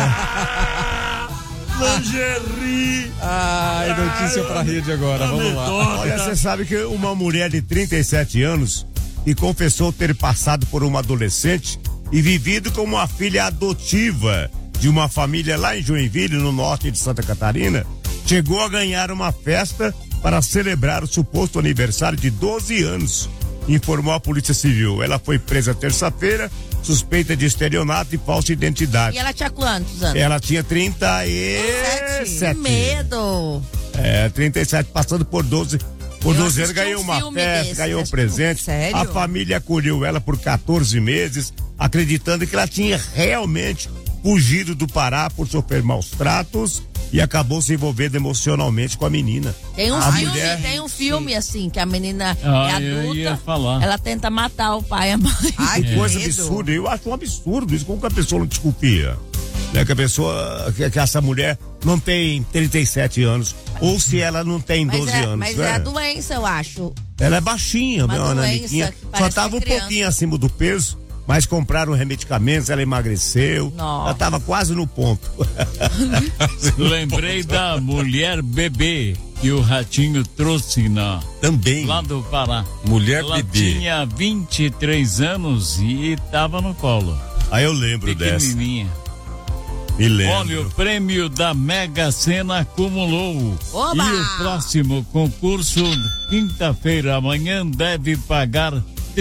Lange. Notícia pra rede agora, vamos lá. Olha, você sabe que uma mulher de 37 anos que confessou ter passado por uma adolescente e vivido como uma filha adotiva de uma família lá em Joinville, no norte de Santa Catarina, chegou a ganhar uma festa para celebrar o suposto aniversário de 12 anos, informou a Polícia Civil. Ela foi presa terça-feira, suspeita de estelionato e falsa identidade. E ela tinha quantos anos? Ela tinha 37. Medo. 37, passando por 12. Por 12 anos ganhou uma festa, ganhou um presente. Sério? A família acolheu ela por 14 meses, acreditando que ela tinha realmente fugido do Pará por sofrer maus tratos e acabou se envolvendo emocionalmente com a menina. Tem um filme assim, que a menina é adulta, eu ia falar. ela tenta matar o pai e a mãe. Ai, que coisa absurda. Eu acho um absurdo isso. Como que a pessoa não desconfia? Né? Que a pessoa, que essa mulher não tem 37 anos. Ou se ela não tem 12 anos. Mas né? é a doença, eu acho. Ela é baixinha, Uma meu Naniquinha. Só tava um pouquinho acima do peso. Mas compraram medicamentos, ela emagreceu. Nossa. Ela tava quase no ponto. Lembrei da mulher bebê que o Ratinho trouxe também lá do Pará. Mulher ela bebê. Tinha 23 anos e tava no colo. Eu lembro dessa. Pequenininha. Me lembro. Olha, o prêmio da Mega Sena acumulou. Oba! E o próximo concurso, quinta-feira, amanhã, deve pagar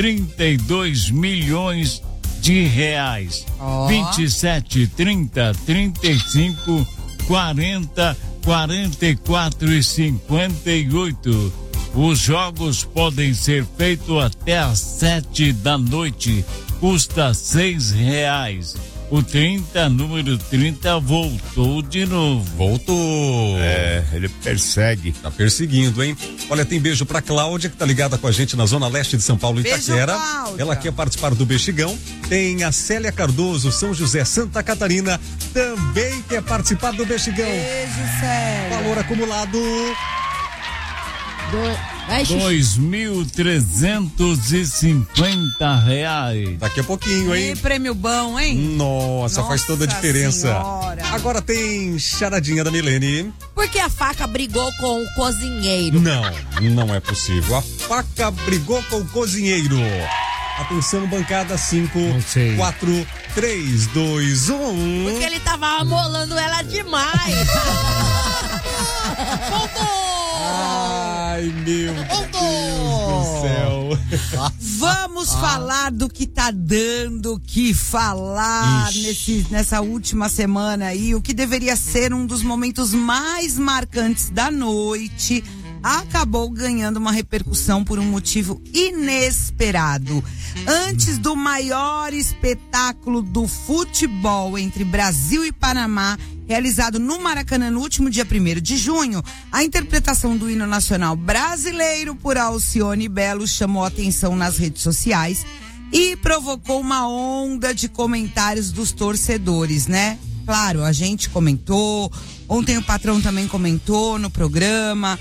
32 milhões de reais. 27, 30, 35, 40, 44 e 58. Os jogos podem ser feitos até às 7 da noite. Custa R$6. O 30, número 30, voltou de novo. Voltou. Ele persegue. Tá perseguindo, hein? Olha, tem beijo pra Cláudia, que tá ligada com a gente na Zona Leste de São Paulo, Itaquera. Ela quer participar do Bexigão. Tem a Célia Cardoso, São José, Santa Catarina, também quer participar do Bexigão. Beijo, Célia. Valor acumulado... R$2.350. Daqui a pouquinho, hein? E prêmio bom, hein? Nossa, faz toda a diferença. Senhora. Agora tem charadinha da Milene. Porque a faca brigou com o cozinheiro. Não é possível. A faca brigou com o cozinheiro. Atenção, bancada 5, 4, 3, 2, 1. Porque ele tava amolando ela demais. Ai, meu Deus do céu. Vamos falar do que tá dando o que falar nessa última semana aí. O que deveria ser um dos momentos mais marcantes da noite acabou ganhando uma repercussão por um motivo inesperado. Antes do maior espetáculo do futebol entre Brasil e Panamá, realizado no Maracanã no último dia 1º de junho, a interpretação do hino nacional brasileiro por Alcione Belo chamou atenção nas redes sociais e provocou uma onda de comentários dos torcedores, né? Claro, a gente comentou, ontem o patrão também comentou no programa.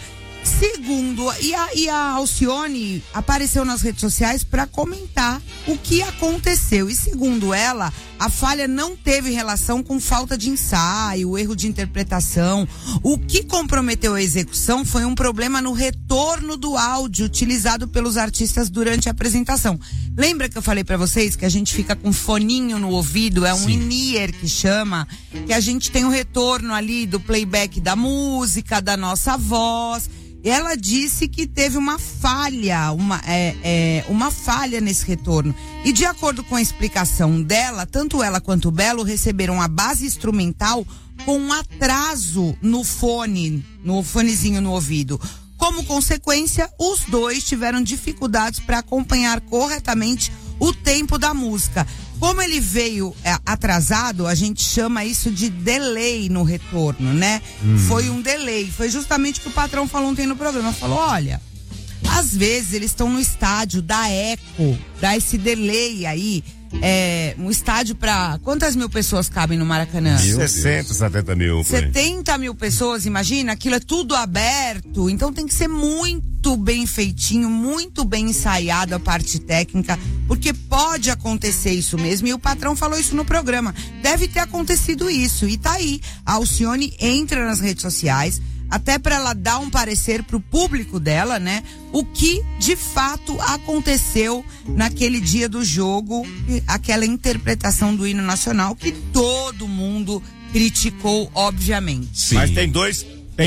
Segundo, e a Alcione apareceu nas redes sociais para comentar o que aconteceu. E segundo ela, a falha não teve relação com falta de ensaio, erro de interpretação. O que comprometeu a execução foi um problema no retorno do áudio utilizado pelos artistas durante a apresentação. Lembra que eu falei para vocês que a gente fica com foninho no ouvido, é um in-ear que chama, que a gente tem o retorno ali do playback da música, da nossa voz. Ela disse que teve uma falha, uma falha nesse retorno. E de acordo com a explicação dela, tanto ela quanto o Belo receberam a base instrumental com um atraso no fonezinho no ouvido. Como consequência, os dois tiveram dificuldades para acompanhar corretamente o tempo da música. Como ele veio atrasado, a gente chama isso de delay no retorno, né? Foi um delay. Foi justamente o que o patrão falou ontem no programa. Falou, olha, às vezes eles estão no estádio, dá eco, dá esse delay aí. Um estádio para quantas mil pessoas cabem no Maracanã? 60, 70 mil. 70 mil pessoas, imagina, aquilo é tudo aberto, então tem que ser muito bem feitinho, muito bem ensaiado a parte técnica, porque pode acontecer isso mesmo, e o patrão falou isso no programa, deve ter acontecido isso, e tá aí, a Alcione entra nas redes sociais, até para ela dar um parecer pro público dela, né? O que de fato aconteceu naquele dia do jogo, aquela interpretação do hino nacional que todo mundo criticou, obviamente. Sim. Mas tem dois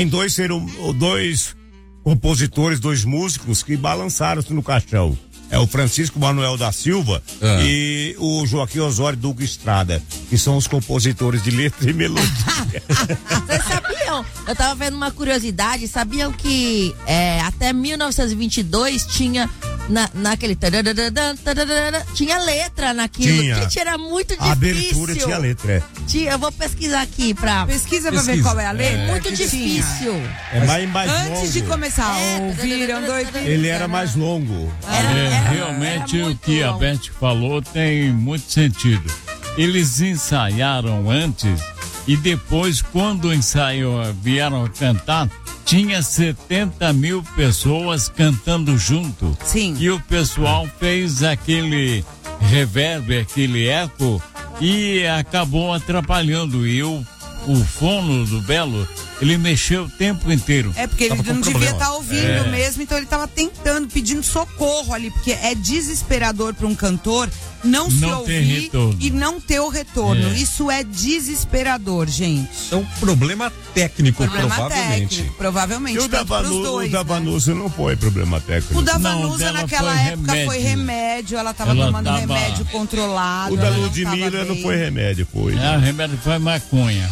compositores, dois músicos que balançaram-se no caixão. É o Francisco Manuel da Silva e o Joaquim Osório Duque Estrada, que são os compositores de letra e melodia. Vocês sabiam? Eu tava vendo uma curiosidade, sabiam que até 1922 tinha naquele tinha letra naquilo. Gente, era muito difícil. A abertura tinha letra, eu vou pesquisar aqui Pesquisa pra ver qual é a letra. Muito difícil. É mais Antes longo. de começar, ouviram dois. Ele era mais longo. Realmente o que a Beth falou tem muito sentido. Eles ensaiaram antes e depois, quando o ensaio vieram a cantar, tinha 70 mil pessoas cantando junto. Sim. E o pessoal fez aquele reverb, aquele eco e acabou atrapalhando. E o fono do Belo, ele mexeu o tempo inteiro. Porque ele não devia estar ouvindo mesmo, então ele estava tentando, pedindo socorro ali, porque é desesperador para um cantor não se ouvir e não ter o retorno. Isso é desesperador, gente. Então, problema técnico, provavelmente. E o da Vanusa não foi problema técnico. O da Vanusa naquela época foi remédio, ela estava tomando remédio controlado. O da Ludmilla não foi remédio, foi. O remédio foi maconha.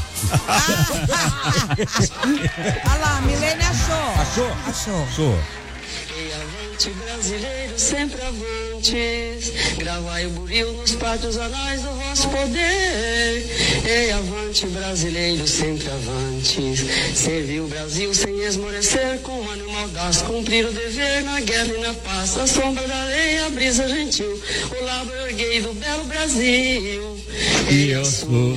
Olha lá, a Milene achou. Avante, brasileiro, sempre avantes, gravai o buril nos pátios anais do vosso poder. Ei, avante, brasileiro, sempre avantes, servir o Brasil sem esmorecer, com ânimo audaz, cumprir o dever na guerra e na paz, a sombra da areia, a brisa gentil, o lábio erguei do belo Brasil. E eu sou.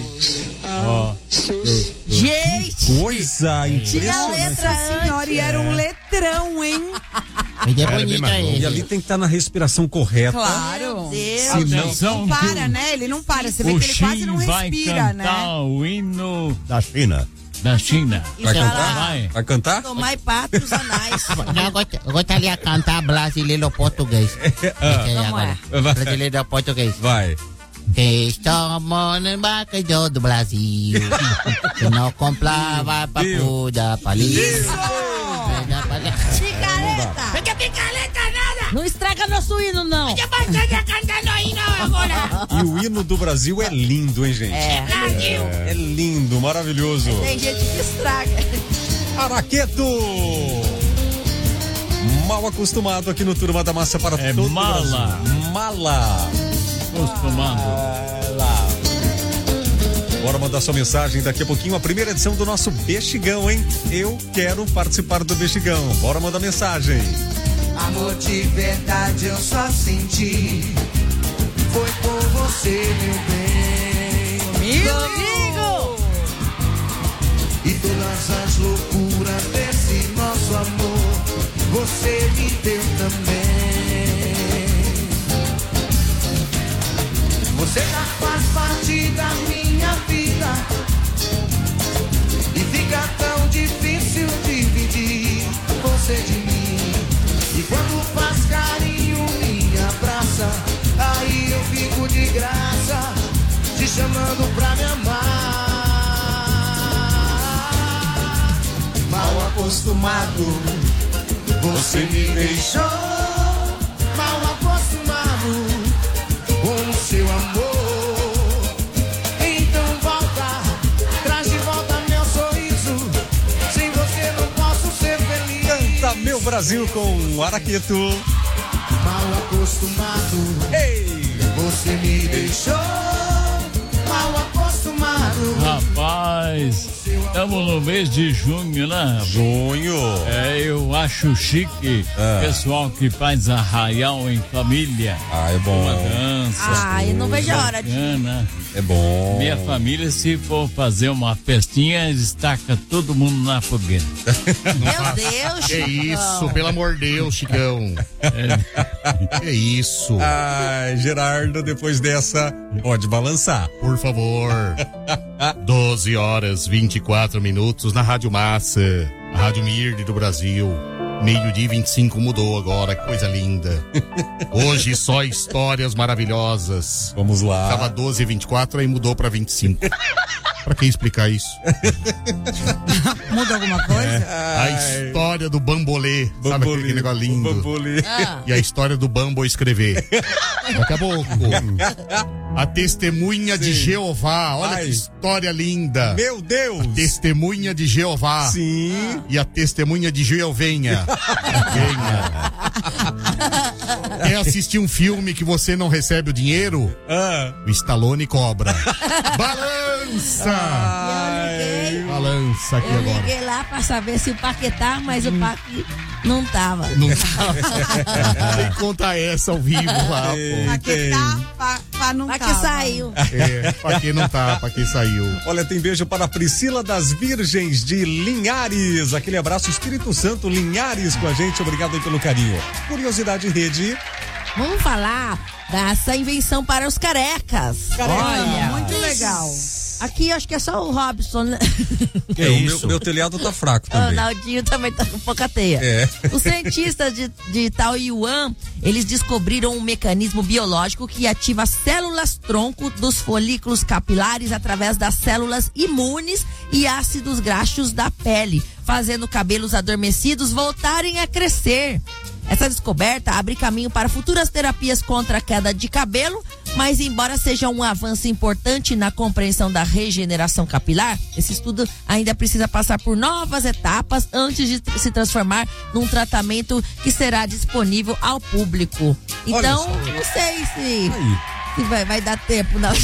Gente! Coisa tinha letra, senhora, e era um letrão, hein? É bonita ele. E ali tem que estar na respiração correta. Claro. Não para, né? Ele não para. Você vê que ele quase não respira, né? O hino da China. Vai cantar? Vai cantar? Tomar pátrios anais. Eu gostaria de cantar brasileiro português. Brasileiro português. Vai. Estamos no embarcador do Brasil, que não comprava papuda palito. Picareta! Porque picareta nada! Não estraga nosso hino, não! Eu vou cantando hino agora! E o hino do Brasil é lindo, hein, gente? É lindo, maravilhoso. Tem gente que estraga. Araqueto! Mal acostumado aqui no Turma da Massa para todo mala. o Brasil. Mala! Acostumado. Bora mandar sua mensagem daqui a pouquinho, a primeira edição do nosso Bexigão, hein? Eu quero participar do Bexigão. Bora mandar mensagem. Amor de verdade eu só senti, foi por você, meu bem. Comigo! E todas as loucuras desse nosso amor você me deu também. Você já faz parte da minha vida e fica tão difícil dividir você de mim. E quando faz carinho, me abraça, aí eu fico de graça, te chamando pra me amar. Mal acostumado, você me deixou. Mal acostumado com o seu amor. Então volta, traz de volta meu sorriso. Sem você não posso ser feliz. Canta Meu Brasil com Araqueto. Mal acostumado, ei, você me deixou. Mal acostumado. Rapaz, estamos no mês de junho, né? Junho. Eu acho chique pessoal que faz arraial em família. É bom. Uma dança. Eu não vejo a hora de. É bom. Minha família, se for fazer uma festinha, destaca todo mundo na fogueira. Meu Deus, Que isso, pelo amor de Deus, Chicão. Que isso. Ai, Gerardo, depois dessa, pode balançar. Por favor. 12 horas 24 minutos na Rádio Massa, a Rádio Mirde do Brasil. Meio-dia 25 mudou agora, que coisa linda. Hoje só histórias maravilhosas. Vamos lá. Tava 12h24, aí mudou pra 25. Pra que explicar isso? Muda alguma coisa? A história do bambolê. Sabe aquele negócio lindo? Bambolê. E a história do bambo escrever. Daqui a pouco. A testemunha de Jeová. Olha que história linda. Meu Deus. A testemunha de Jeová. Sim. E a testemunha de Jeovenha. Quer assistir um filme que você não recebe o dinheiro? O Stallone cobra. Balança! Balança aqui eu agora. liguei lá pra saber se o Paquetá, mas o Paque não tava. Não tava. Tem que contar essa ao vivo lá, pô. Paquetá, pá não Paque tava. saiu. Paque não tá, Paque saiu. Olha, tem beijo para a Priscila das Virgens de Linhares. Aquele abraço, Espírito Santo, Linhares com a gente. Obrigado aí pelo carinho. Curiosidade Rede. Vamos falar dessa invenção para os carecas. Olha, muito legal. Aqui acho que é só o Robson, né? O meu telhado tá fraco O também. Naldinho também tá com pouca teia. Os cientistas de Taoyuan, eles descobriram um mecanismo biológico que ativa células tronco dos folículos capilares através das células imunes e ácidos graxos da pele, fazendo cabelos adormecidos voltarem a crescer. Essa descoberta abre caminho para futuras terapias contra a queda de cabelo, mas embora seja um avanço importante na compreensão da regeneração capilar, esse estudo ainda precisa passar por novas etapas antes de se transformar num tratamento que será disponível ao público. Então, não sei se vai dar tempo, não.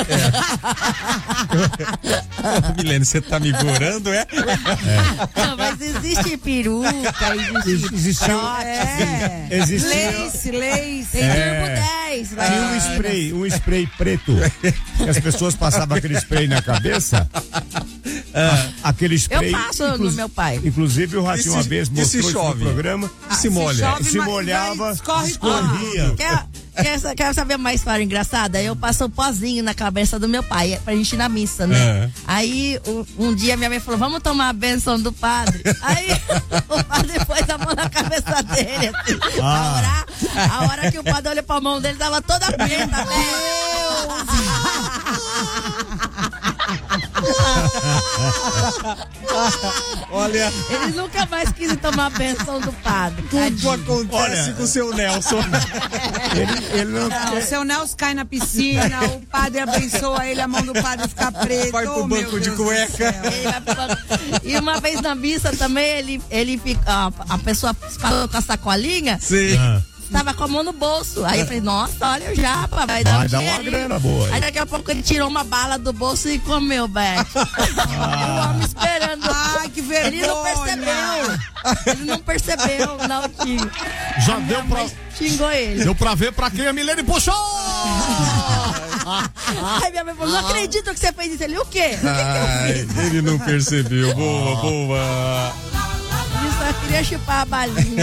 Milene, você tá me gorando, é? Não, mas existe peruca, existe Lace. Tem Turbo 10. Tinha um spray preto, que as pessoas passavam aquele spray na cabeça. Aquele spray. Eu passo no meu pai. Inclusive o Ratinho uma vez mostrou isso no programa. Se molha. Se molhava, escorria. Quer saber uma história engraçada? Eu passo um pozinho na cabeça do meu pai pra gente ir na missa, né? Aí um dia minha mãe falou, vamos tomar a bênção do padre. Aí o padre pôs a mão na cabeça dele, assim, pra orar. A hora que o padre olhou pra mão dele, tava toda preta, Olha, ele nunca mais quis tomar a bênção do padre. Tudo acontece com o seu Nelson. O seu Nelson cai na piscina, o padre abençoa ele, a mão do padre fica preta. Vai pro banco de cueca. E uma vez na missa também, ele fica, a pessoa passou com a sacolinha. Sim. Tava com a mão no bolso. Aí eu falei, nossa, olha o japa, vai dar uma grana boa. Aí daqui a pouco ele tirou uma bala do bolso e comeu, velho. O homem esperando. Ai, que vergonha. Ele não percebeu, não, tio. Já deu pra... Xingou ele. Deu pra ver pra quem a Milene puxou! Ai, minha mãe falou, não acredito que você fez isso. Ele, o quê? O que eu fiz? Ele não percebeu. Boa. Isso Eu queria chupar a balinha.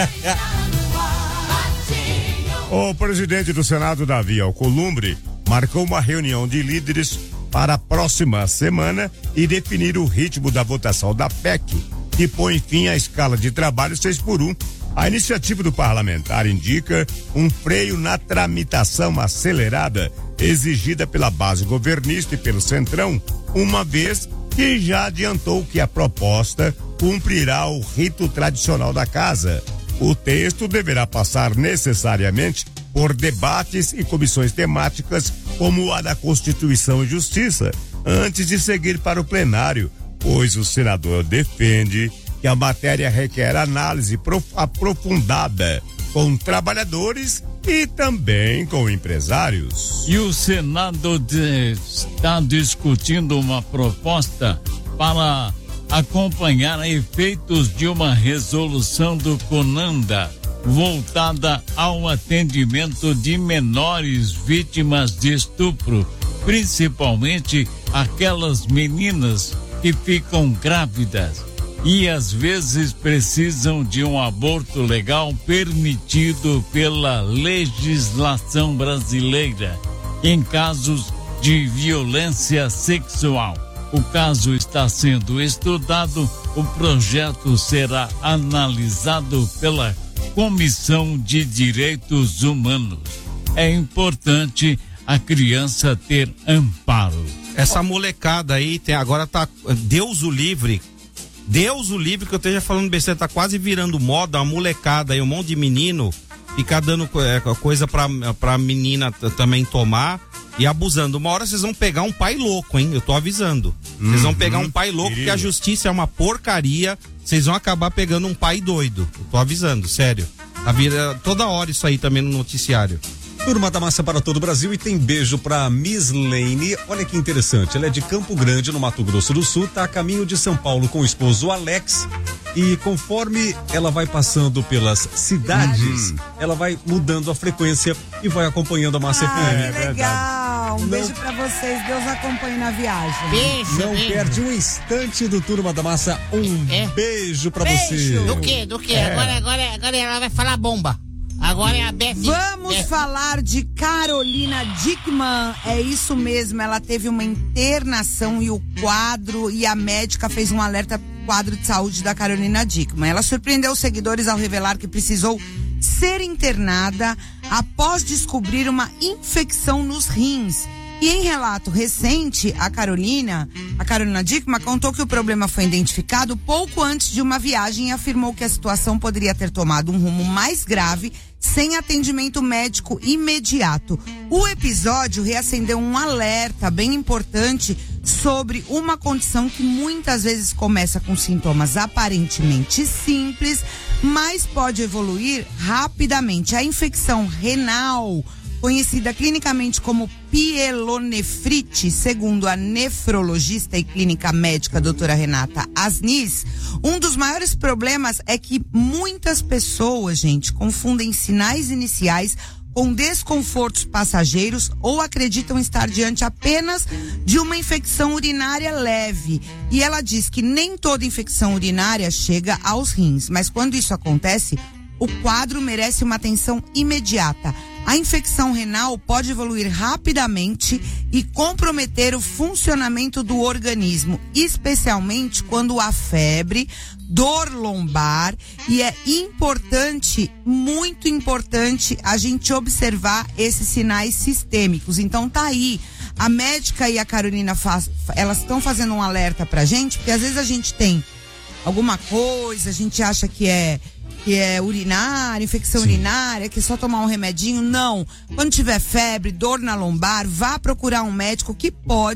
O presidente do Senado, Davi Alcolumbre, marcou uma reunião de líderes para a próxima semana e definir o ritmo da votação da PEC, que põe fim à escala de trabalho 6x1. A iniciativa do parlamentar indica um freio na tramitação acelerada exigida pela base governista e pelo Centrão, uma vez que já adiantou que a proposta cumprirá o rito tradicional da casa. O texto deverá passar necessariamente por debates e comissões temáticas como a da Constituição e Justiça, antes de seguir para o plenário, pois o senador defende que a matéria requer análise aprofundada com trabalhadores e também com empresários. E o Senado está discutindo uma proposta para acompanhar efeitos de uma resolução do CONANDA voltada ao atendimento de menores vítimas de estupro, principalmente aquelas meninas que ficam grávidas e às vezes precisam de um aborto legal permitido pela legislação brasileira em casos de violência sexual. O caso está sendo estudado, o projeto será analisado pela Comissão de Direitos Humanos. É importante a criança ter amparo. Essa molecada aí agora tá Deus o livre que eu esteja falando besteira, tá quase virando moda, uma molecada aí, um monte de menino ficar dando coisa pra menina também tomar e abusando. Uma hora vocês vão pegar um pai louco, hein? Eu tô avisando. Vocês vão pegar um pai louco, porque a justiça é uma porcaria, vocês vão acabar pegando um pai doido. Eu tô avisando, sério. Toda hora isso aí também no noticiário. Turma da Massa para todo o Brasil, e tem beijo pra Miss Lane. Olha que interessante, ela é de Campo Grande, no Mato Grosso do Sul, tá a caminho de São Paulo com o esposo Alex, e conforme ela vai passando pelas cidades, ela vai mudando a frequência e vai acompanhando a Massa FM. Que legal, um beijo pra vocês, Deus acompanhe na viagem. Beijo. Não perde um instante do Turma da Massa, beijo pra você. Do que? Agora ela vai falar bomba. Agora é a Beth. Vamos falar de Carolina Dickmann. É isso mesmo, ela teve uma internação e a médica fez um alerta pro quadro de saúde da Carolina Dickmann. Ela surpreendeu os seguidores ao revelar que precisou ser internada após descobrir uma infecção nos rins. E em relato recente, a Carolina Dickmann contou que o problema foi identificado pouco antes de uma viagem e afirmou que a situação poderia ter tomado um rumo mais grave sem atendimento médico imediato. O episódio reacendeu um alerta bem importante sobre uma condição que muitas vezes começa com sintomas aparentemente simples, mas pode evoluir rapidamente. A infecção renal, conhecida clinicamente como pielonefrite, segundo a nefrologista e clínica médica doutora Renata Asnis, um dos maiores problemas é que muitas pessoas, gente, confundem sinais iniciais com desconfortos passageiros ou acreditam estar diante apenas de uma infecção urinária leve. E ela diz que nem toda infecção urinária chega aos rins, mas quando isso acontece, o quadro merece uma atenção imediata. A infecção renal pode evoluir rapidamente e comprometer o funcionamento do organismo, especialmente quando há febre, dor lombar, e é importante, muito importante, a gente observar esses sinais sistêmicos. Então tá aí, a médica e a Carolina elas estão fazendo um alerta pra gente, porque às vezes a gente tem alguma coisa, a gente acha que é urinária, infecção urinária, que é só tomar um remedinho. Não. Quando tiver febre, dor na lombar, vá procurar um médico que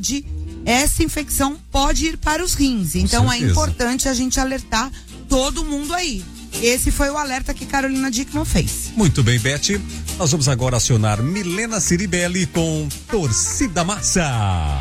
essa infecção pode ir para os rins. Então é importante a gente alertar todo mundo aí. Esse foi o alerta que Carolina Dickmann fez. Muito bem, Beth. Nós vamos agora acionar Milena Ciribelli com Torcida Massa.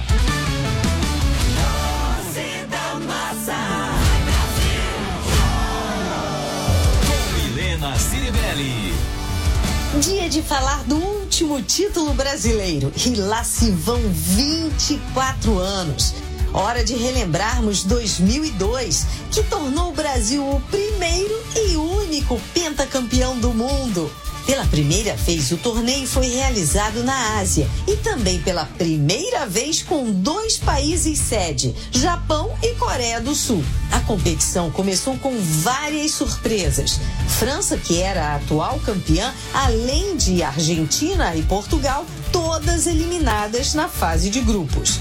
Ciribelli. Dia de falar do último título brasileiro. E lá se vão 24 anos. Hora de relembrarmos 2002, que tornou o Brasil o primeiro e único pentacampeão do mundo. Pela primeira vez, o torneio foi realizado na Ásia e também pela primeira vez com 2 países sede, Japão e Coreia do Sul. A competição começou com várias surpresas. França, que era a atual campeã, além de Argentina e Portugal, todas eliminadas na fase de grupos.